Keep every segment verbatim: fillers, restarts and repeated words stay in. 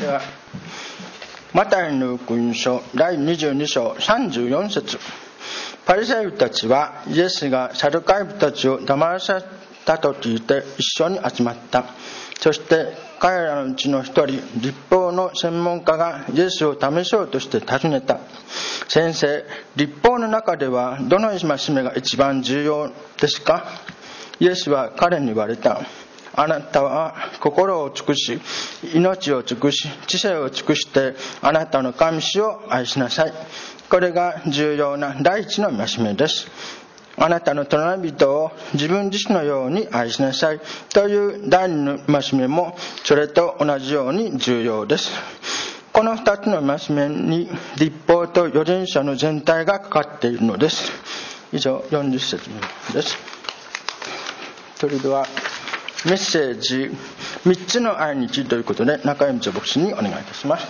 はマタイの福音書だいにじゅうに章さんじゅうよん節。パリサイ人たちはイエスがサドカイ人たちを黙らせたと聞いて一緒に集まった。そして彼らのうちの一人、律法の専門家がイエスを試そうとして尋ねた。先生、律法の中ではどの戒めが一番重要ですか？イエスは彼に言われた。あなたは心を尽くし、命を尽くし、知性を尽くしてあなたの神主を愛しなさい。これが重要な第一の戒めです。あなたの隣人を自分自身のように愛しなさいという第二の戒めもそれと同じように重要です。この二つの戒めに律法と預言者の全体がかかっているのです。以上よんじゅっ節です。それではメッセージみっつの愛日ということで中山牧師にお願いいたします。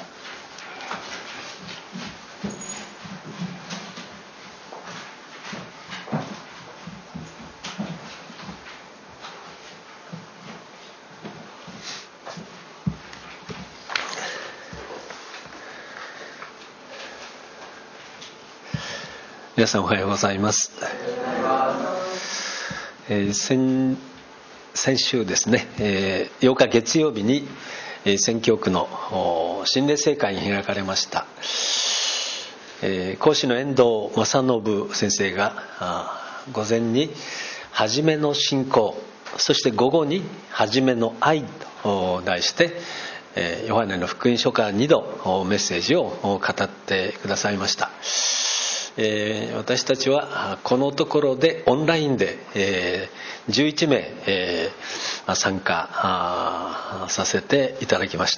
皆さんおはようございます。えー、先, 先週ですね、えー、ようか月曜日に、えー、宣教区の新礼聖会に開かれました。えー、講師の遠藤正信先生が午前に初めの信仰、そして午後に初めの愛と題して、えー、ヨハネの福音書からにどメッセージを語ってくださいました。えー、私たちはこのところでオンラインで、えー、じゅういちめい、えー、参加させていただきました。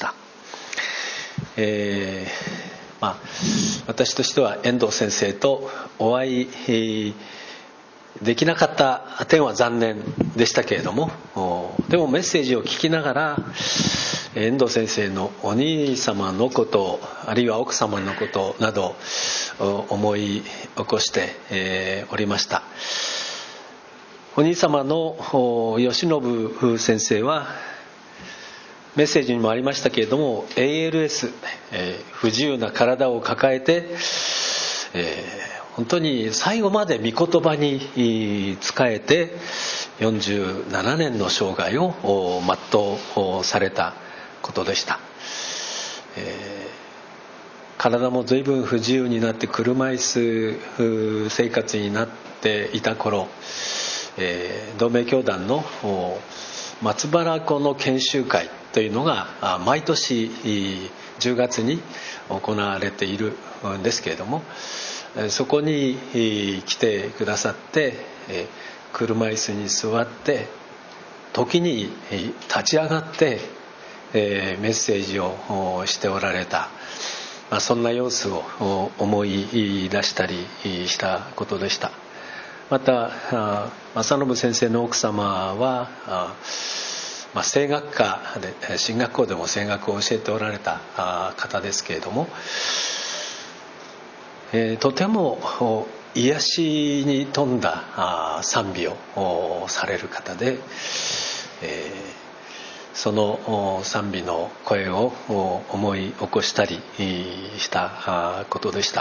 えーまあ、私としては遠藤先生とお会いできなかった点は残念でしたけれども、でもメッセージを聞きながら遠藤先生のお兄様のこと、あるいは奥様のことなど思い起こして、えー、おりました。お兄様の吉信先生はメッセージにもありましたけれども エーエルエス、えー、不自由な体を抱えて、えー、本当に最後まで御言葉に仕えてよんじゅうななねんの生涯を全うされたことでした。えー体も随分不自由になって車椅子生活になっていた頃、えー、同盟教団の松原湖の研修会というのが毎年じゅうがつに行われているんですけれども、そこに来てくださって車椅子に座って時に立ち上がってメッセージをしておられた、そんな様子を思い出したりしたことでした。また正信先生の奥様は、まあ、声楽科で進学校でも声楽を教えておられた方ですけれども、えー、とても癒しに富んだ賛美をされる方で、えーその賛美の声を思い起こしたりしたことでした。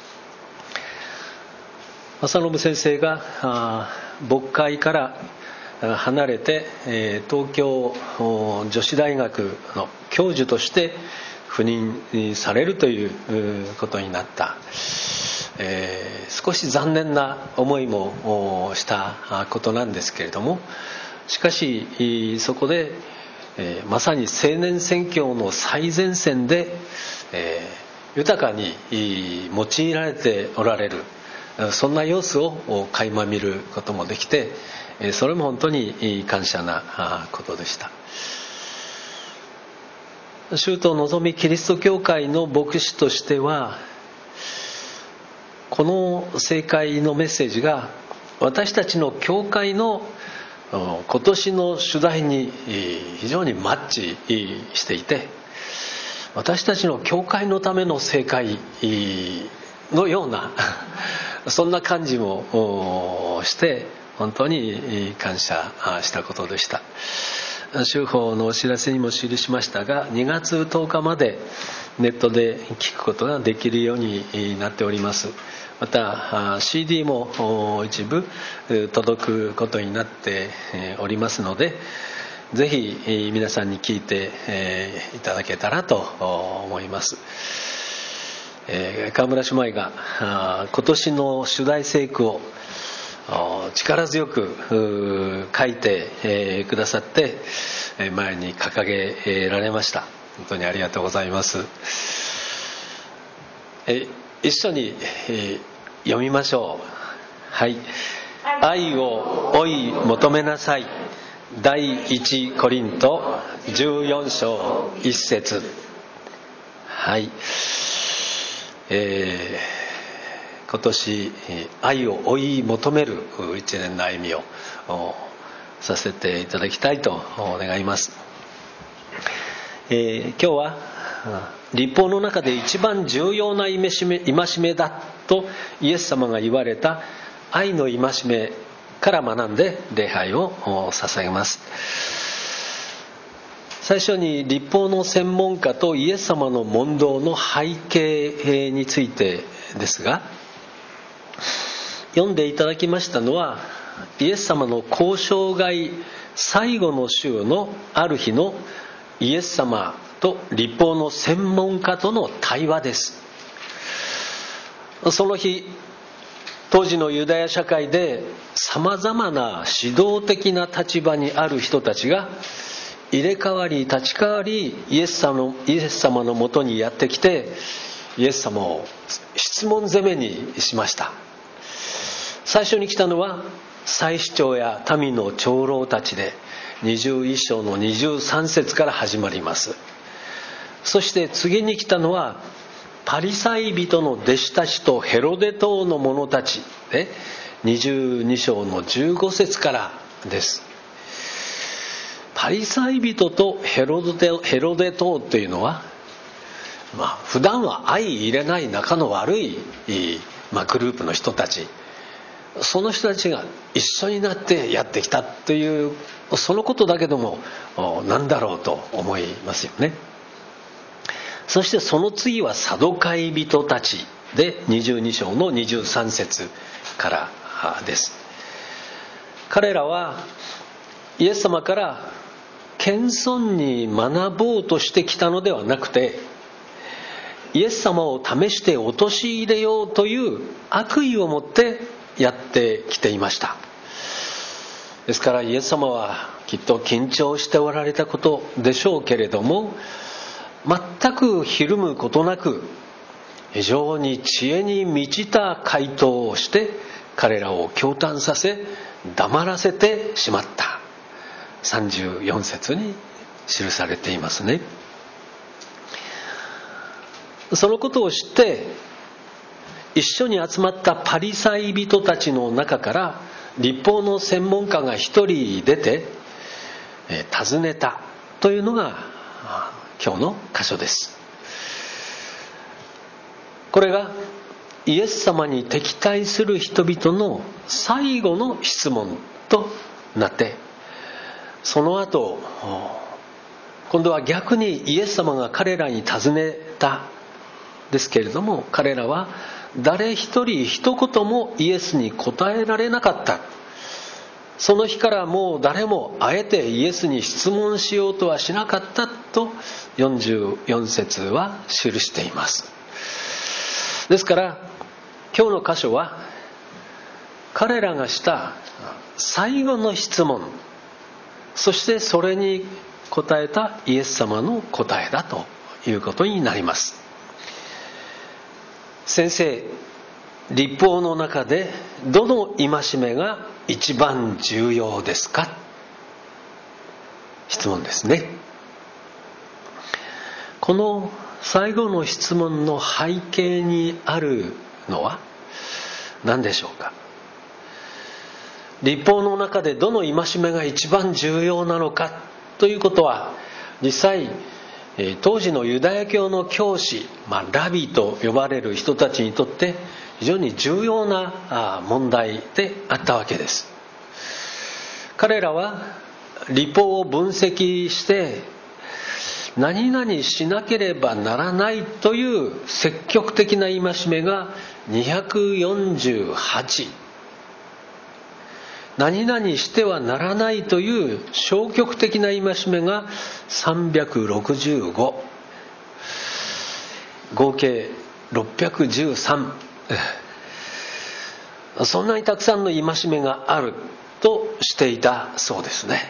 正信先生が牧会から離れて東京女子大学の教授として赴任されるということになった、えー、少し残念な思いもしたことなんですけれども、しかしそこでえー、まさに青年宣教の最前線で、えー、豊かに用いられておられる、そんな様子を垣間見ることもできて、それも本当に感謝なことでした。州都のぞみキリスト教会の牧師としては、この聖会のメッセージが私たちの教会の今年の主題に非常にマッチしていて、私たちの教会のための聖会のようなそんな感じもして本当に感謝したことでした。 週報のお知らせにも記しましたが、にがつとおかまでネットで聞くことができるようになっております。また シーディー も一部届くことになっておりますので、ぜひ皆さんに聞いていただけたらと思います。川村姉妹が今年の主題聖句を力強く書いてくださって前に掲げられました。本当にありがとうございます。一緒に読みましょう。はい。愛を追い求めなさい。第一コリントじゅうよん章いち節。はい。えー、今年愛を追い求める一年の歩みをさせていただきたいと願います。えー、今日は律法の中で一番重要な戒め、戒めだとイエス様が言われた愛の戒めから学んで礼拝を捧げます。最初に律法の専門家とイエス様の問答の背景についてですが、読んでいただきましたのはイエス様の交渉外最後の週のある日のイエス様と律法の専門家との対話です。その日、当時のユダヤ社会でさまざまな指導的な立場にある人たちが入れ替わり立ち替わりイエス様の、イエス様のもとにやってきて、イエス様を質問攻めにしました。最初に来たのは祭司長や民の長老たちで、にじゅういち章のにじゅうさん節から始まります。そして次に来たのはパリサイ人の弟子たちとヘロデ党の者たちで、にじゅうに章のじゅうご節からです。パリサイ人とヘロデ、ヘロデ党というのは、まあ、普段は相入れない仲の悪い、まあ、グループの人たち、その人たちが一緒になってやってきたという、そのことだけども何だろうと思いますよね。そしてその次はサドカイ人たちで、にじゅうに章のにじゅうさん節からです。彼らはイエス様から謙遜に学ぼうとしてきたのではなくて、イエス様を試して陥れようという悪意を持ってやってきていました。ですからイエス様はきっと緊張しておられたことでしょうけれども、全くひるむことなく非常に知恵に満ちた回答をして彼らを驚嘆させ黙らせてしまった、さんじゅうよん節に記されていますね。そのことを知って一緒に集まったパリサイ人たちの中から律法の専門家が一人出て尋ねたというのが今日の箇所です。これがイエス様に敵対する人々の最後の質問となって、その後今度は逆にイエス様が彼らに尋ねたですけれども、彼らは誰一人一言もイエスに答えられなかった。その日からもう誰もあえてイエスに質問しようとはしなかったとよんじゅうよん節は記しています。ですから今日の箇所は彼らがした最後の質問、そしてそれに答えたイエス様の答えだということになります。先生、律法の中でどの戒めが一番重要ですか？質問ですね。この最後の質問の背景にあるのは何でしょうか？律法の中でどの戒めが一番重要なのかということは、実際当時のユダヤ教の教師、まあ、ラビと呼ばれる人たちにとって非常に重要な問題であったわけです。彼らは律法を分析して何々しなければならないという積極的な戒めがにひゃくよんじゅうはち、何々してはならないという消極的な戒めがさんびゃくろくじゅうご、合計ろっぴゃくじゅうさん、そんなにたくさんの戒めがあるとしていたそうですね。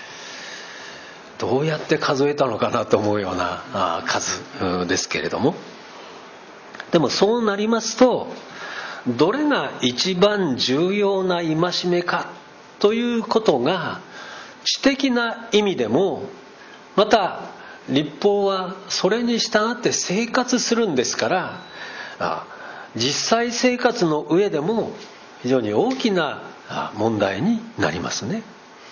どうやって数えたのかなと思うような数ですけれども、でもそうなりますと、どれが一番重要な戒めかということが知的な意味でも、また律法はそれに従って生活するんですから、実際生活の上でも非常に大きな問題になりますね。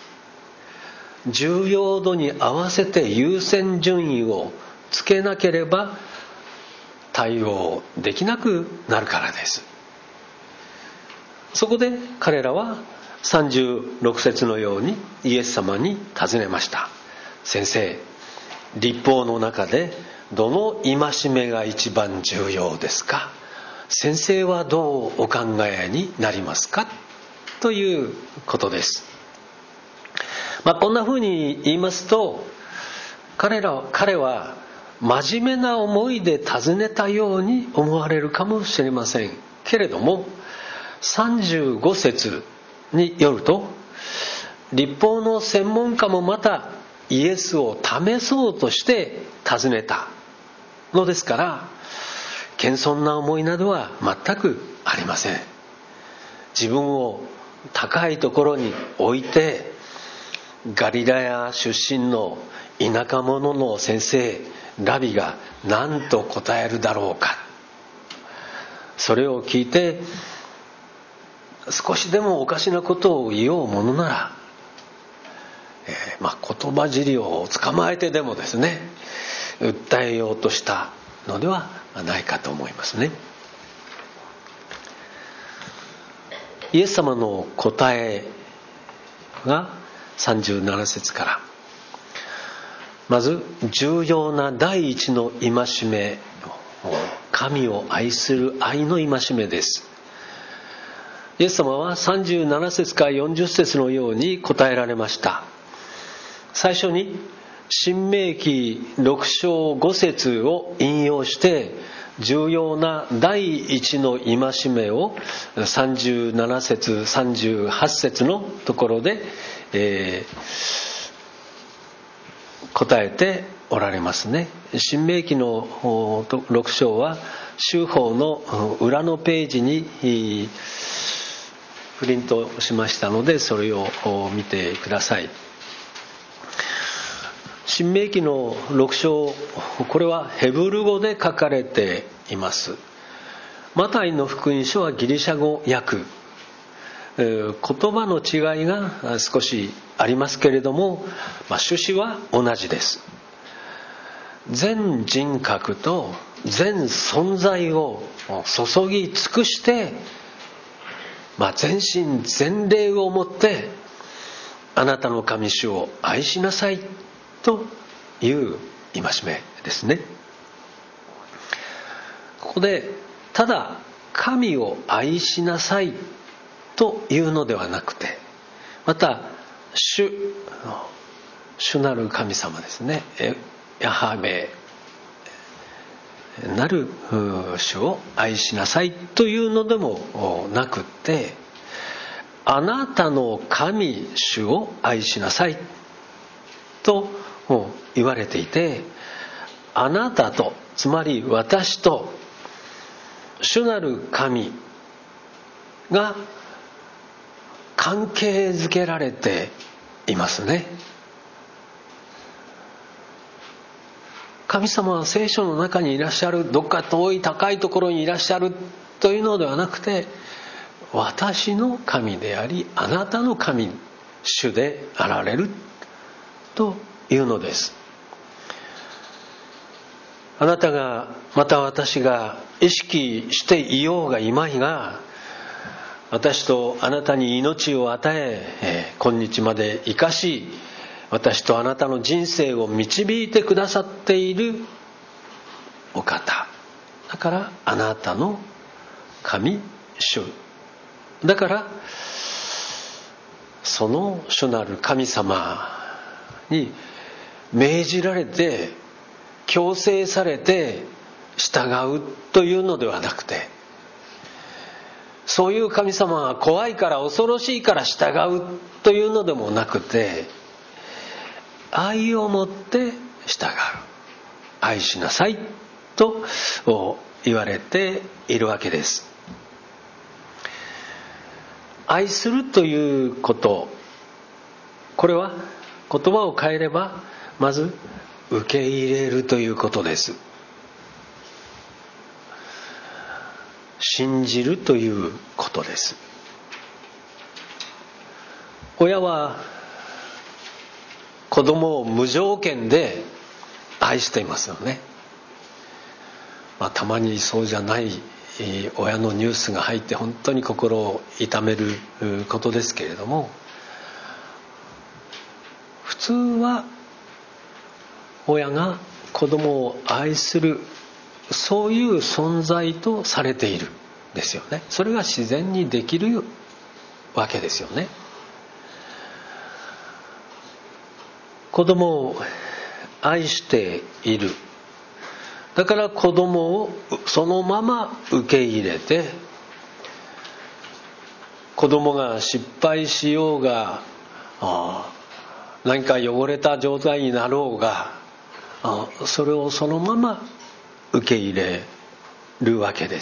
重要度に合わせて優先順位をつけなければ対応できなくなるからです。そこで彼らはさんじゅうろく節のようにイエス様に尋ねました。先生、律法の中でどの戒めが一番重要ですか？先生はどうお考えになりますか？ということです。まあ、こんなふうに言いますと、彼ら彼は真面目な思いで尋ねたように思われるかもしれませんけれども、さんじゅうご節によると、律法の専門家もまたイエスを試そうとして尋ねたのですから、謙遜な思いなどは全くありません。自分を高いところに置いて、ガリラヤ出身の田舎者の先生ラビが何と答えるだろうか、それを聞いて少しでもおかしなことを言おうものなら、えー、まあ言葉尻を捕まえてでもですね、訴えようとしたのではないかと思いますね。イエス様の答えがさんじゅうなな節から、まず重要な第一の戒め、神を愛する愛の戒めです。イエス様はさんじゅうなな節からよんじゅう節のように答えられました。最初に申命記ろく章ご節を引用して重要な第一の戒めをさんじゅうなな節さんじゅうはち節のところで、えー、答えておられますね。申命記のろく章は修法の裏のページにプリントしましたので、それを見てください。申命記のろく章、これはヘブル語で書かれています。マタイの福音書はギリシャ語訳、言葉の違いが少しありますけれども、まあ、趣旨は同じです。全人格と全存在を注ぎ尽くして、まあ、全身全霊をもってあなたの神主を愛しなさいという戒めですね。ここでただ神を愛しなさいというのではなくて、また主主なる神様ですね、ヤハベなる主を愛しなさいというのでもなくって、あなたの神主を愛しなさいと言われていて、あなたと、つまり私と主なる神が関係づけられていますね。神様は聖書の中にいらっしゃる、どっか遠い高いところにいらっしゃるというのではなくて、私の神でありあなたの神主であられるというのです。あなたがまた私が意識していようがいまいが、私とあなたに命を与え、えー、今日まで生かし、 私とあなたの人生を導いてくださっているお方だから、あなたの神主だから、その主なる神様に命じられて強制されて従うというのではなくて、そういう神様は怖いから恐ろしいから従うというのでもなくて、愛をもって従う、愛しなさいと言われているわけです。愛するということ、これは言葉を変えればまず受け入れるということです。信じるということです。親は子供を無条件で愛していますよね。まあ、たまにそうじゃない親のニュースが入って本当に心を痛めることですけれども、普通は親が子供を愛する、そういう存在とされているんですよね。それが自然にできるわけですよね。子供を愛している、だから子供をそのまま受け入れて、子供が失敗しようが、何か汚れた状態になろうが、それをそのまま受け入れるわけです。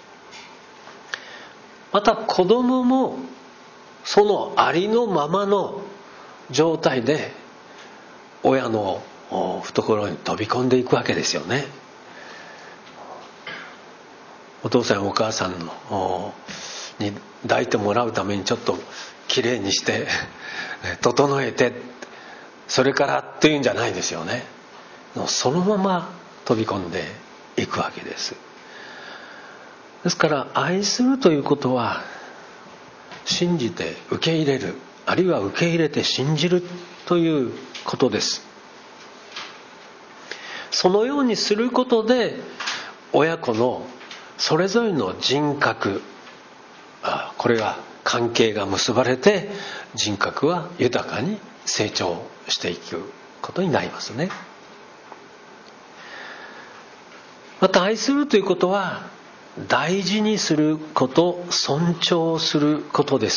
また子供もそのありのままの状態で親の懐に飛び込んでいくわけですよね。お父さんお母さんのに抱いてもらうためにちょっときれいにして整えて、それからっていうんじゃないですよね。そのまま飛び込んでいくわけです。ですから愛するということは、信じて受け入れる、あるいは受け入れて信じるということです。そのようにすることで、親子のそれぞれの人格、これが関係が結ばれて、人格は豊かに成長していくことになりますね。また愛するということは、大事にすること、尊重することです。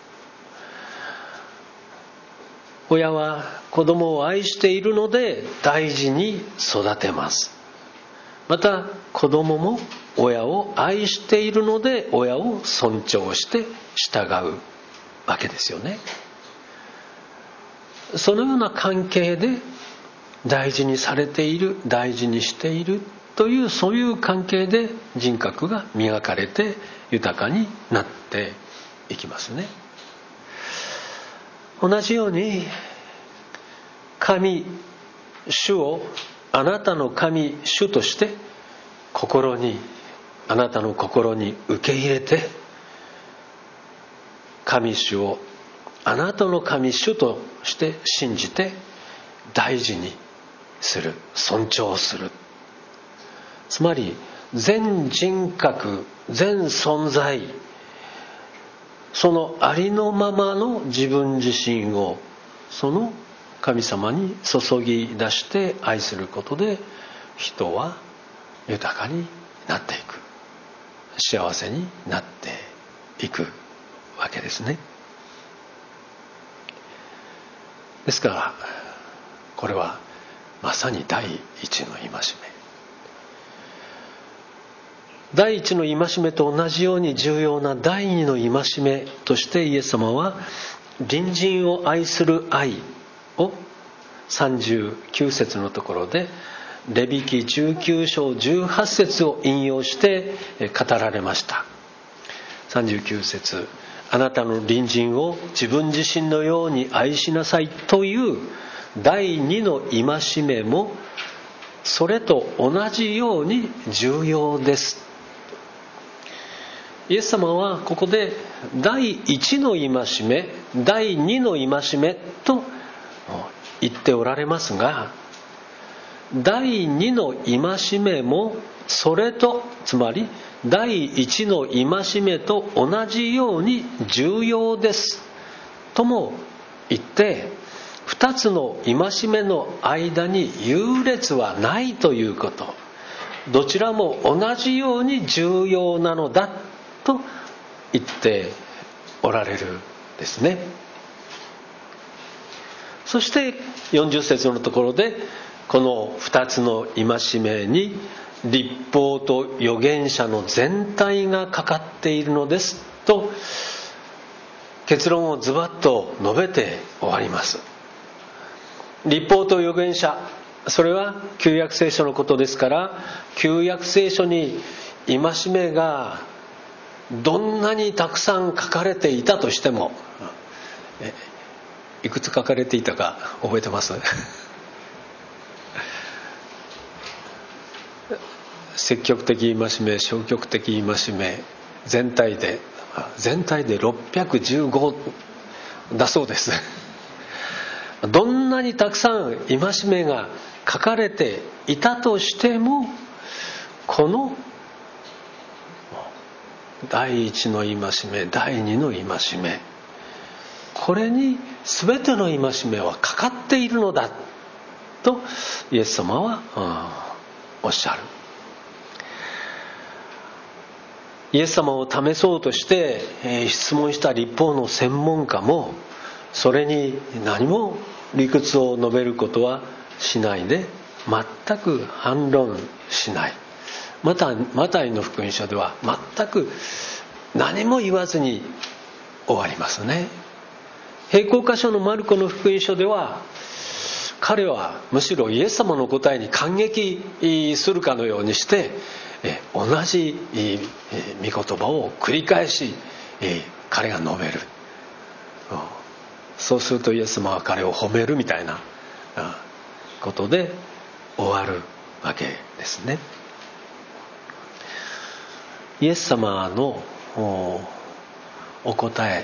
親は子供を愛しているので大事に育てます。また子供も親を愛しているので親を尊重して従うわけですよね。そのような関係で大事にされている、大事にしているという、そういう関係で人格が磨かれて豊かになっていきますね。同じように、神主をあなたの神主として心に、あなたの心に受け入れて、神主をあなたの神主として信じて大事にする、尊重する。つまり全人格、全存在、そのありのままの自分自身をその神様に注ぎ出して愛することで、人は豊かになっていく、幸せになっていくわけですね。ですからこれはまさに第一の戒め。第一の戒めと同じように重要な第二の戒めとして、イエス様は隣人を愛する愛をさんじゅうきゅう節のところで、レビ記じゅうきゅう章じゅうはち節を引用して語られました。さんじゅうきゅう節、あなたの隣人を自分自身のように愛しなさいという第二の戒めもそれと同じように重要です。イエス様はここで第一の戒め、第二の戒めと言っておられますが、第二の戒めもそれと、つまり第一の戒めと同じように重要ですとも言って、二つの戒めの間に優劣はないということ、どちらも同じように重要なのだと言っておられるですね。そしてよんじゅっ節のところで、この二つの戒めに律法と預言者の全体がかかっているのですと結論をズバッと述べて終わります。律法と預言者、それは旧約聖書のことですから、旧約聖書に戒めがどんなにたくさん書かれていたとしても、えいくつ書かれていたか覚えてます？積極的戒め、消極的戒め、全体で全体でろっぴゃくじゅうごだそうです。どんなにたくさん戒めが書かれていたとしても、この第一の戒め、第二の戒め、これに全ての戒めはかかっているのだとイエス様は、うん、おっしゃる。イエス様を試そうとして、えー、質問した律法の専門家もそれに何も理屈を述べることはしないで、全く反論しない。またマタイの福音書では全く何も言わずに終わりますね。並行箇所のマルコの福音書では、彼はむしろイエス様の答えに感激するかのようにして同じ御言葉を繰り返し彼が述べる。そうするとイエス様は彼を褒めるみたいなことで終わるわけですね。イエス様のお答え、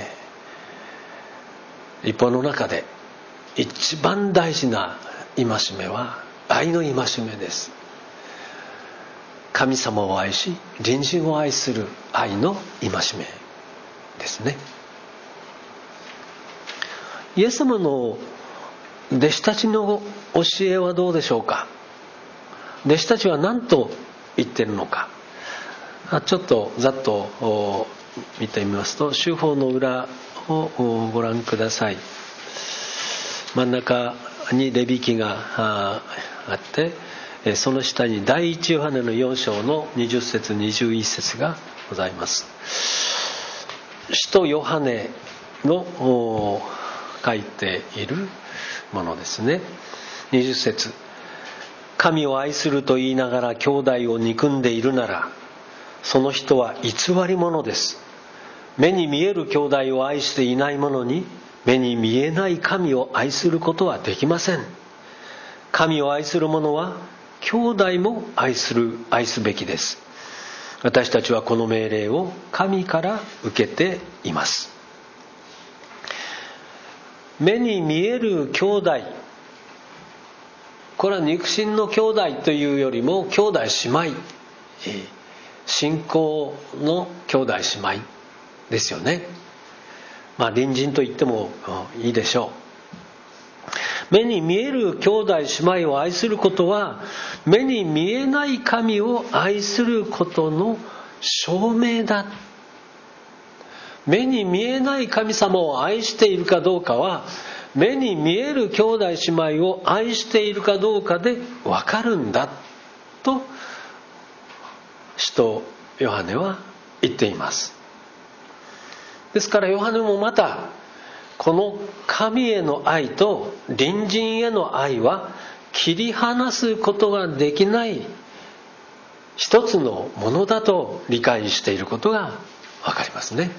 律法の中で一番大事な戒めは愛の戒めです。神様を愛し隣人を愛する愛の戒めですね。イエス様の弟子たちの教えはどうでしょうか。弟子たちは何と言っているのか、ちょっとざっと見てみますと、修法の裏をご覧ください。真ん中にレビ記があって、その下に第一ヨハネのよん章のにじゅっ節にじゅういち節がございます。使徒ヨハネの書いているものですね。にじゅっ節、神を愛すると言いながら兄弟を憎んでいるなら、その人は偽り者です。目に見える兄弟を愛していない者に目に見えない神を愛することはできません。神を愛する者は兄弟も愛する愛すべきです。私たちはこの命令を神から受けています。目に見える兄弟、これは肉親の兄弟というよりも兄弟姉妹、信仰の兄弟姉妹ですよね。まあ隣人と言ってもいいでしょう。目に見える兄弟姉妹を愛することは、目に見えない神を愛することの証明だ。目に見えない神様を愛しているかどうかは、目に見える兄弟姉妹を愛しているかどうかでわかるんだと使徒ヨハネは言っています。ですからヨハネもまたこの神への愛と隣人への愛は切り離すことができない一つのものだと理解していることがわかりますね。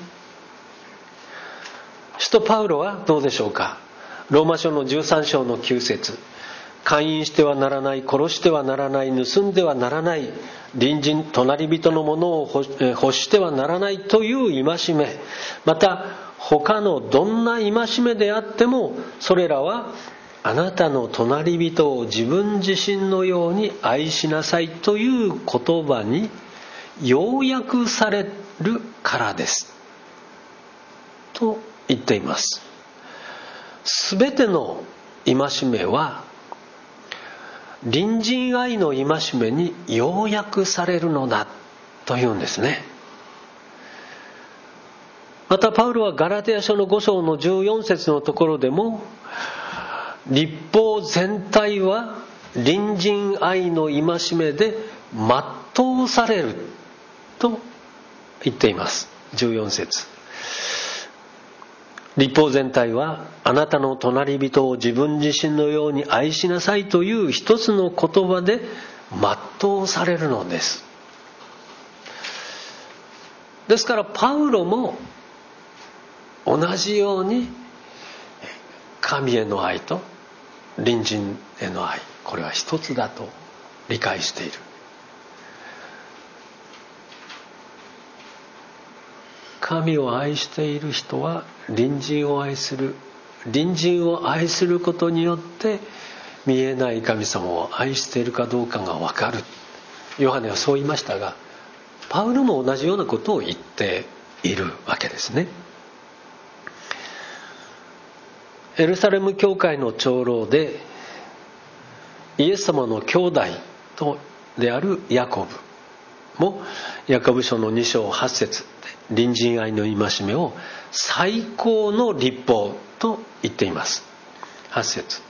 使徒パウロはどうでしょうか。ローマ書のじゅうさん章のきゅう節、姦淫してはならない、殺してはならない、盗んではならない、隣人隣人のものを欲してはならないという戒め、また他のどんな戒めであってもそれらはあなたの隣人を自分自身のように愛しなさいという言葉に要約されるからですと言っています。すべての戒めは隣人愛の戒めに要約されるのだというんですね。またパウロはガラテヤ書のご章のじゅうよん節のところでも、律法全体は隣人愛の戒めで全うされると言っています。じゅうよん節、律法全体はあなたの隣人を自分自身のように愛しなさいという一つの言葉で全うされるのです。ですからパウロも同じように神への愛と隣人への愛、これは一つだと理解している。神を愛している人は隣人を愛する。隣人を愛することによって見えない神様を愛しているかどうかが分かる。ヨハネはそう言いましたが、パウロも同じようなことを言っているわけですね。エルサレム教会の長老でイエス様の兄弟とであるヤコブもヤコブ書のに章はち節で隣人愛の戒めを最高の律法と言っています。はち節、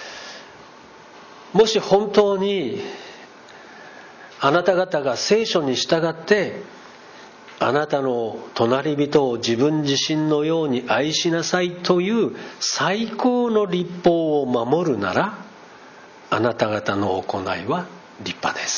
もし本当にあなた方が聖書に従ってあなたの隣人を自分自身のように愛しなさいという最高の律法を守るなら、あなた方の行いは立派です。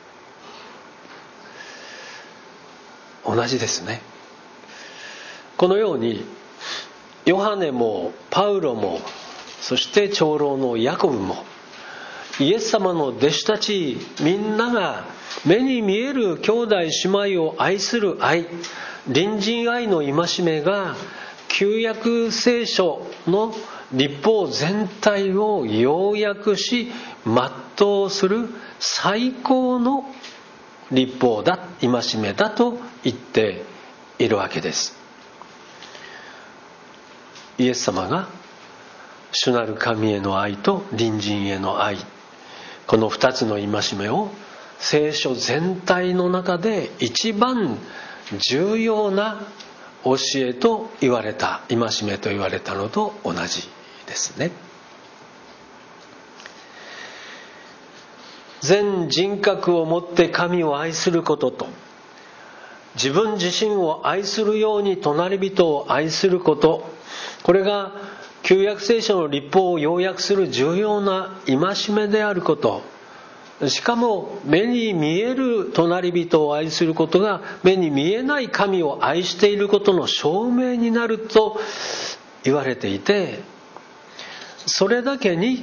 同じですね。このようにヨハネもパウロも、そして長老のヤコブも、イエス様の弟子たちみんなが目に見える兄弟姉妹を愛する愛、隣人愛の戒めが旧約聖書の律法全体を要約し全うする最高の律法だ、戒めだと言っているわけです。イエス様が主なる神への愛と隣人への愛、この二つの戒めを聖書全体の中で一番重要な教えと言われた、戒めと言われたのと同じですね。全人格をもって神を愛することと、自分自身を愛するように隣人を愛すること、これが旧約聖書の律法を要約する重要な戒めであること、しかも目に見える隣人を愛することが目に見えない神を愛していることの証明になると言われていて、それだけに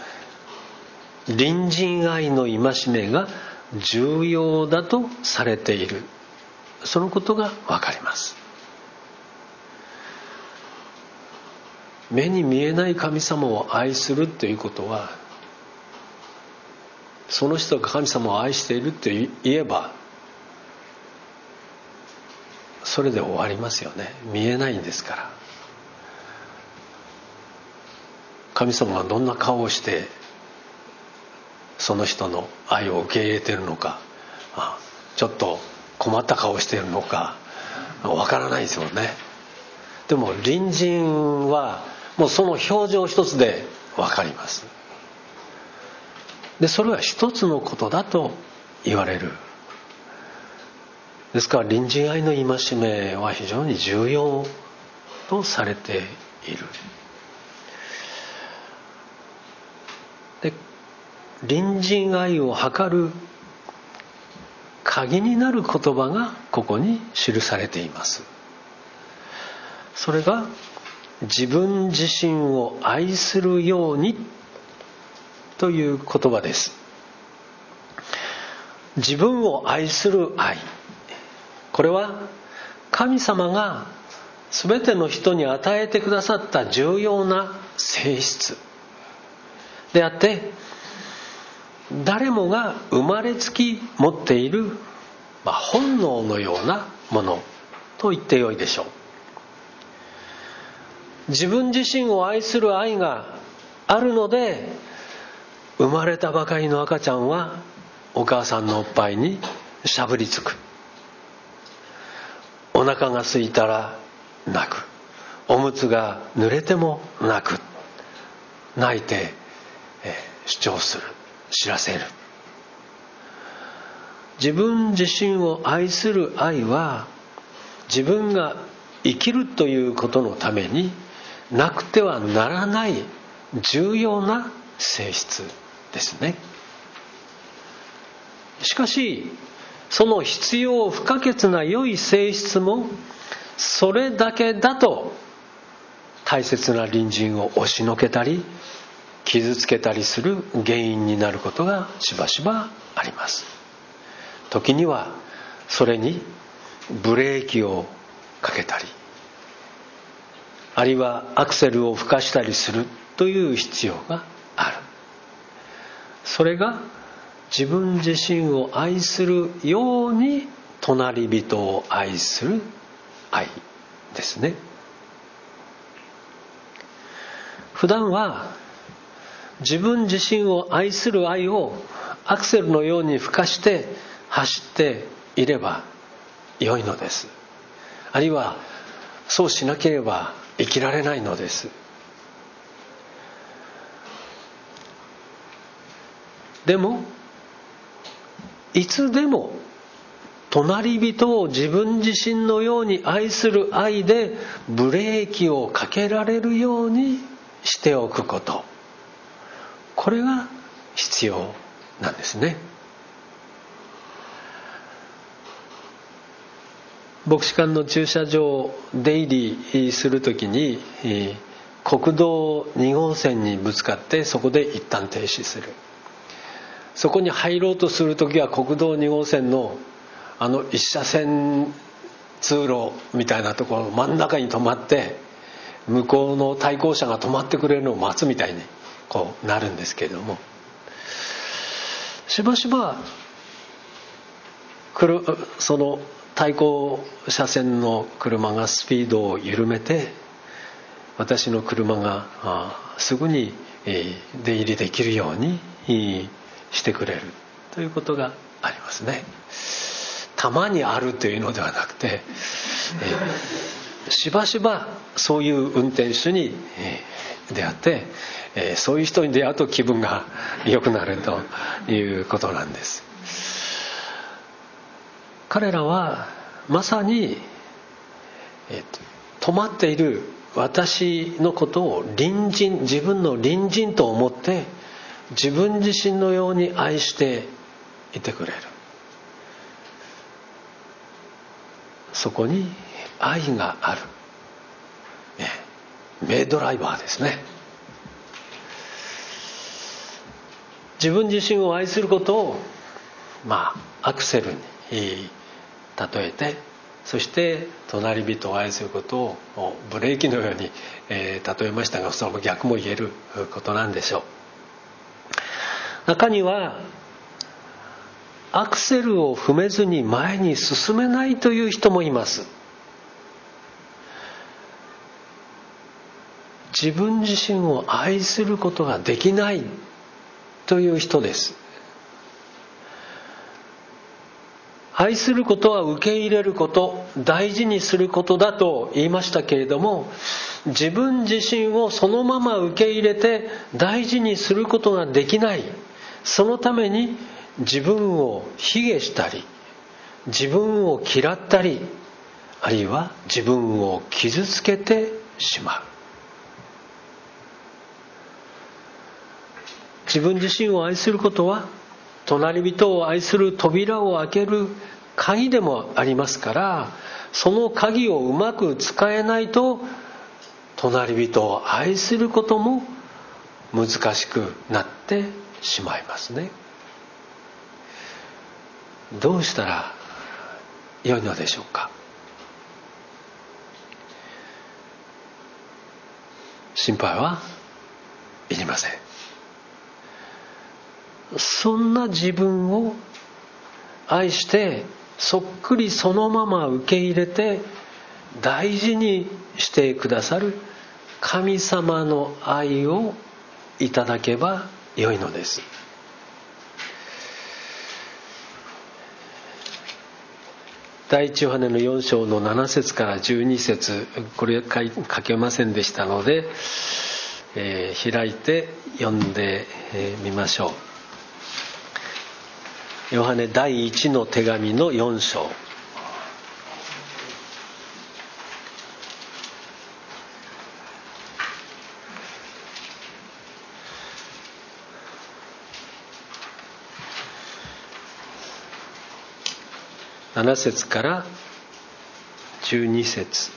隣人愛の戒めが重要だとされている、そのことがわかります。目に見えない神様を愛するということは、その人が神様を愛していると言えばそれで終わりますよね。見えないんですから。神様がどんな顔をしてその人の愛を受け入れているのか、ちょっと困った顔をしているのかわからないですよね。でも隣人はもうその表情一つでわかります。でそれは一つのことだと言われる。ですから隣人愛の戒めは非常に重要とされている。で隣人愛を図る鍵になる言葉がここに記されています。それが自分自身を愛するようにという言葉です。自分を愛する愛、これは神様が全ての人に与えてくださった重要な性質、 であって、誰もが生まれつき持っている、まあ、本能のようなものと言ってよいでしょう。自分自身を愛する愛があるので、生まれたばかりの赤ちゃんはお母さんのおっぱいにしゃぶりつく。お腹が空いたら泣く。おむつが濡れても泣く。泣いて、えー、主張する。知らせる。自分自身を愛する愛は、自分が生きるということのためになくてはならない重要な性質ですね。しかし、その必要不可欠な良い性質もそれだけだと大切な隣人を押しのけたり傷つけたりする原因になることがしばしばあります。時にはそれにブレーキをかけたり、あるいはアクセルを吹かしたりするという必要がある。それが自分自身を愛するように隣人を愛する愛ですね。普段は自分自身を愛する愛をアクセルのように吹かして走っていれば良いのです。あるいはそうしなければ生きられないのです。でもいつでも隣人を自分自身のように愛する愛でブレーキをかけられるようにしておくこと、これが必要なんですね。牧師館の駐車場を出入りするときに国道に号線にぶつかってそこで一旦停止する。そこに入ろうとするときは国道に号線のあの一車線通路みたいなところ真ん中に止まって向こうの対向車が止まってくれるのを待つみたいにこうなるんですけれども、しばしばその対向車線の車がスピードを緩めて私の車がすぐに出入りできるようにしてくれるということがありますね。たまにあるというのではなくて、えー、しばしばそういう運転手に出会って、えー、そういう人に出会うと気分が良くなるということなんです。彼らはまさに、えー、止まっている私のことを隣人、自分の隣人と思って自分自身のように愛していてくれる。そこに愛がある、ね、名ドライバーですね。自分自身を愛することを、まあ、アクセルに例えて、そして隣人を愛することをブレーキのように、えー、例えましたが、その逆も言えることなんでしょう。中にはアクセルを踏めずに前に進めないという人もいます。自分自身を愛することができないという人です。愛することは受け入れること、大事にすることだと言いましたけれども、自分自身をそのまま受け入れて大事にすることができない。そのために自分を卑下したり、自分を嫌ったり、あるいは自分を傷つけてしまう。自分自身を愛することは隣人を愛する扉を開ける鍵でもありますから、その鍵をうまく使えないと隣人を愛することも難しくなってしまいますね。どうしたら良いのでしょうか。心配はいりません。 そんな自分を愛してそっくりそのまま受け入れて大事にしてくださる神様の愛をいただけばよいのです。第一ヨハネのよん章のなな節からじゅうに節、これ書けませんでしたので、えー、開いて読んでみましょう。ヨハネ第一の手紙のよん章。なな節からじゅうに節。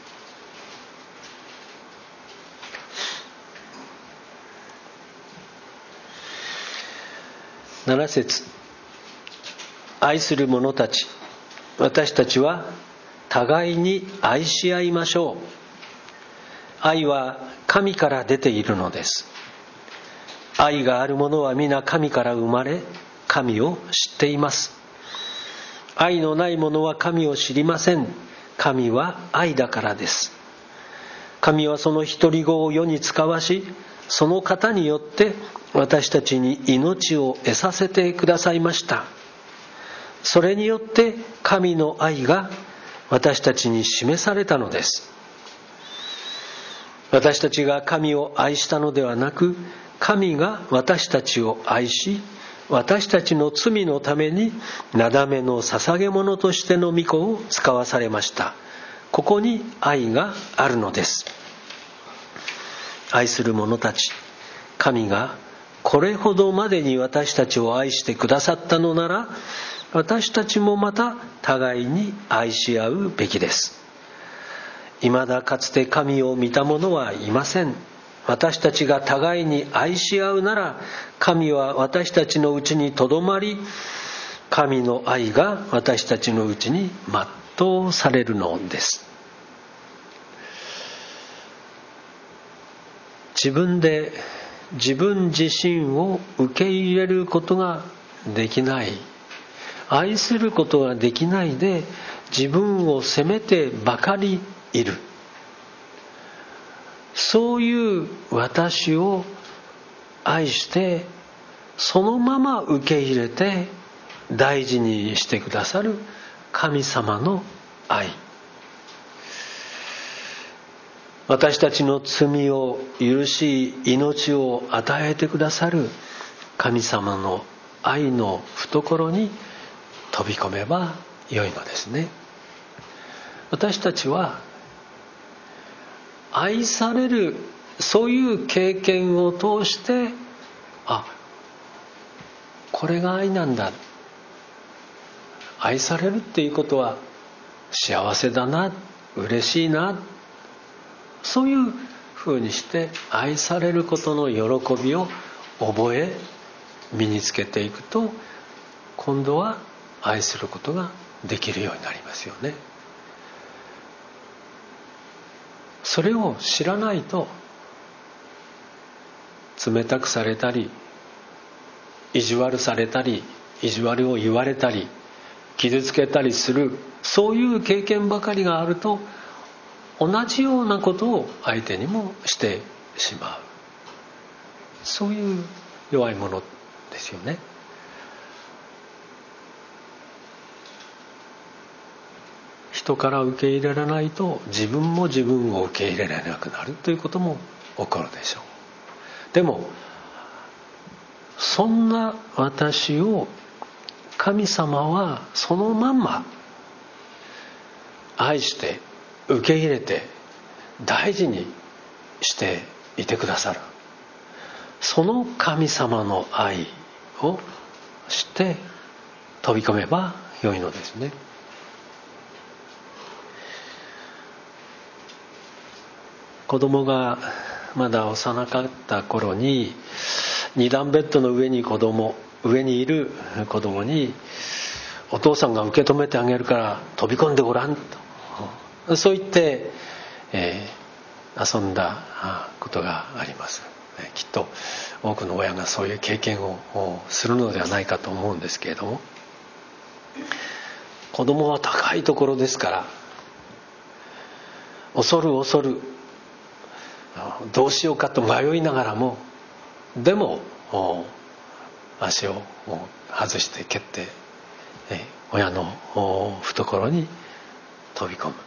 なな節。愛する者たち、私たちは互いに愛し合いましょう。愛は神から出ているのです。愛がある者は皆神から生まれ、神を知っています。愛のない者は神を知りません。神は愛だからです。神はその独り子を世に使わし、その方によって私たちに命を得させてくださいました。それによって神の愛が私たちに示されたのです。私たちが神を愛したのではなく、神が私たちを愛し、私たちの罪のためになだめの捧げ物としての御子を使わされました。ここに愛があるのです。愛する者たち、神がこれほどまでに私たちを愛してくださったのなら、私たちもまた互いに愛し合うべきです。未だかつて神を見た者はいません。私たちが互いに愛し合うなら、神は私たちのうちにとどまり、神の愛が私たちのうちに全うされるのです。自分で自分自身を受け入れることができない、愛することができないで自分を責めてばかりいる、そういう私を愛してそのまま受け入れて大事にしてくださる神様の愛、私たちの罪を許し命を与えてくださる神様の愛の懐に飛び込めばよいのですね。私たちは愛される、そういう経験を通して、あ、これが愛なんだ、愛されるっていうことは幸せだな、嬉しいな、そういうふうにして愛されることの喜びを覚え身につけていくと、今度は愛することができるようになりますよね。それを知らないと、冷たくされたり意地悪されたり意地悪を言われたり傷つけたりする、そういう経験ばかりがあると、同じようなことを相手にもしてしまう、そういう弱いものですよね。人から受け入れられないと、自分も自分を受け入れられなくなるということも起こるでしょう。でもそんな私を神様はそのまんま愛して受け入れて大事にしていてくださる、その神様の愛を知って飛び込めばよいのですね。子供がまだ幼かった頃に、二段ベッドの上に子供上にいる子供に、お父さんが受け止めてあげるから飛び込んでごらんと、そう言って、えー、遊んだことがあります。 きっと多くの親がそういう経験をするのではないかと思うんですけれども、子供は高いところですから恐る恐るどうしようかと迷いながらも、でも足を外して蹴って親の懐に飛び込む。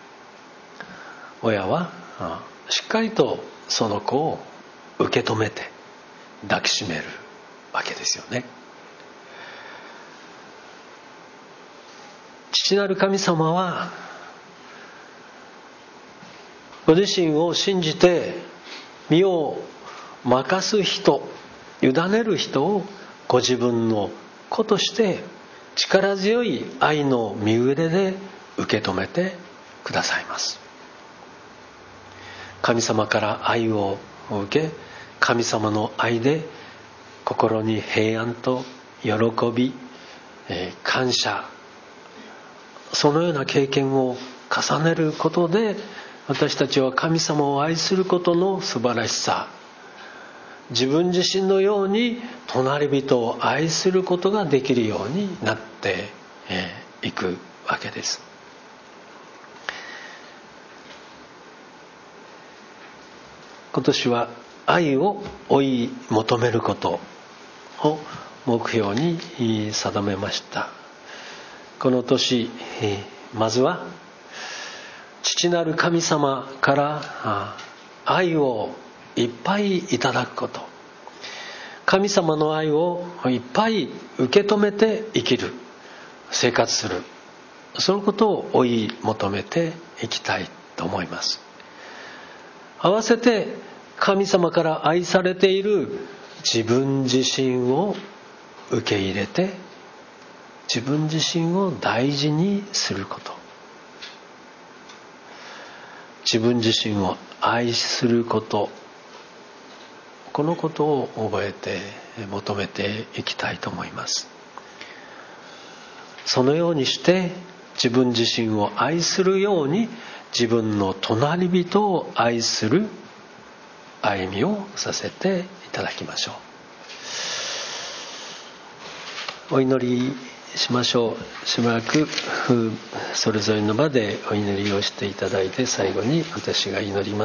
親はしっかりとその子を受け止めて抱きしめるわけですよね。父なる神様はご自身を信じて身を任す人、委ねる人をご自分の子として力強い愛の身腕で受け止めてくださいます。神様から愛を受け、神様の愛で心に平安と喜び、感謝、そのような経験を重ねることで、私たちは神様を愛することの素晴らしさ、自分自身のように隣人を愛することができるようになっていくわけです。今年は愛を追い求めることを目標に定めました。この年、まずは父なる神様から愛をいっぱいいただくこと、神様の愛をいっぱい受け止めて生きる、生活する、そのことを追い求めていきたいと思います。合わせて神様から愛されている自分自身を受け入れて、自分自身を大事にすること、自分自身を愛すること、このことを覚えて求めていきたいと思います。そのようにして自分自身を愛するように、自分の隣人を愛する歩みをさせていただきましょう。お祈りしましょう。しばらくそれぞれの場でお祈りをしていただいて、最後に私が祈ります。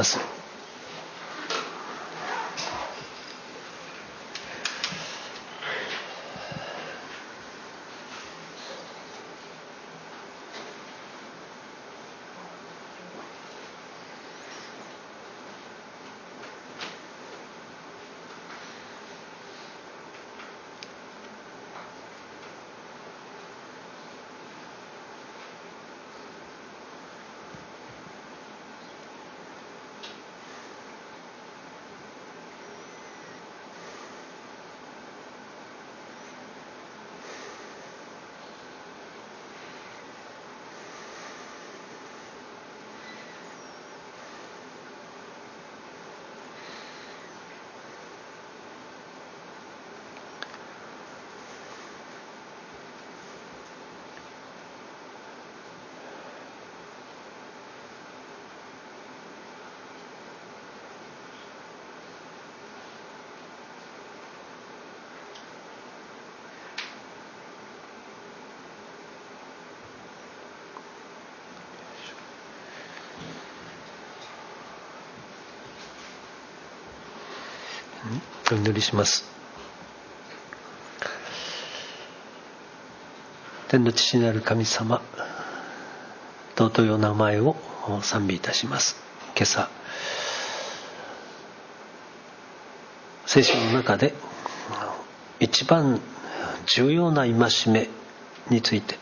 お祈りします。天の父なる神様、尊いお名前を賛美いたします。今朝聖書の中で一番重要な戒めについて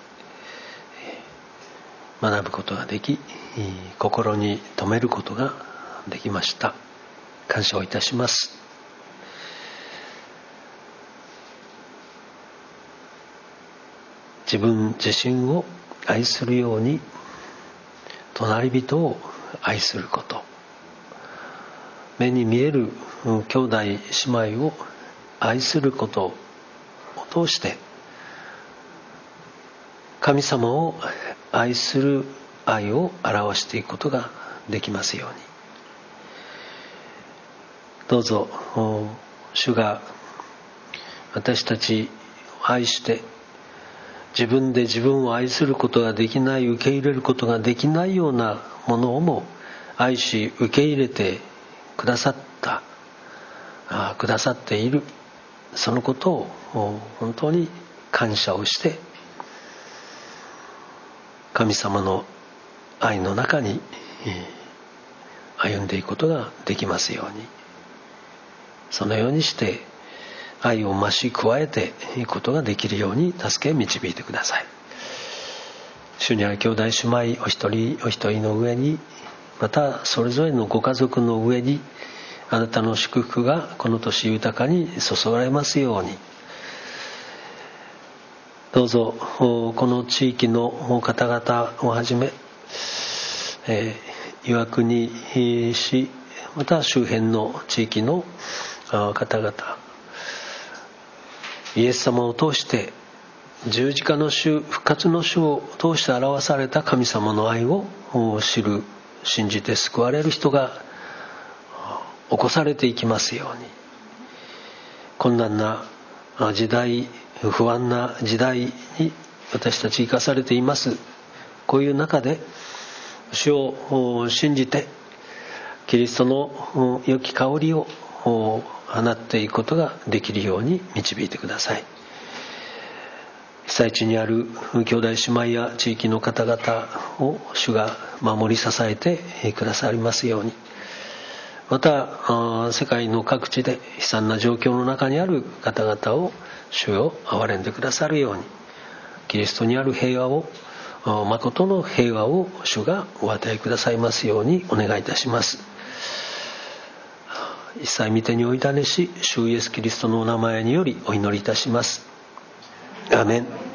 学ぶことができ、心に留めることができました。感謝をいたします。自分自身を愛するように隣人を愛すること、目に見える兄弟姉妹を愛することを通して神様を愛する愛を表していくことができますように。 どうぞ主が私たちを愛して自分で自分を愛することができない、受け入れることができないようなものをも愛し受け入れてくださったあくださっている、そのことを本当に感謝をして神様の愛の中に歩んでいくことができますように、そのようにして愛を増し加えていくことができるように助け導いてください。主にある兄弟姉妹お一人お一人の上に、またそれぞれのご家族の上にあなたの祝福がこの年豊かに注がれますように、どうぞこの地域の方々をはじめ、えー、岩国市また周辺の地域の方々、イエス様を通して十字架の主、復活の主を通して表された神様の愛を知る、信じて救われる人が起こされていきますように、困難な時代、不安な時代に私たち生かされています。こういう中で主を信じてキリストの良き香りを放っていくことができるように導いてください。被災地にある兄弟姉妹や地域の方々を主が守り支えてくださりますように、また世界の各地で悲惨な状況の中にある方々を主よ憐れんでくださるように、キリストにある平和を、誠の平和を主がお与えくださいますようにお願いいたします。一切御手にお委ねし、主イエスキリストのお名前によりお祈りいたします。アーメン。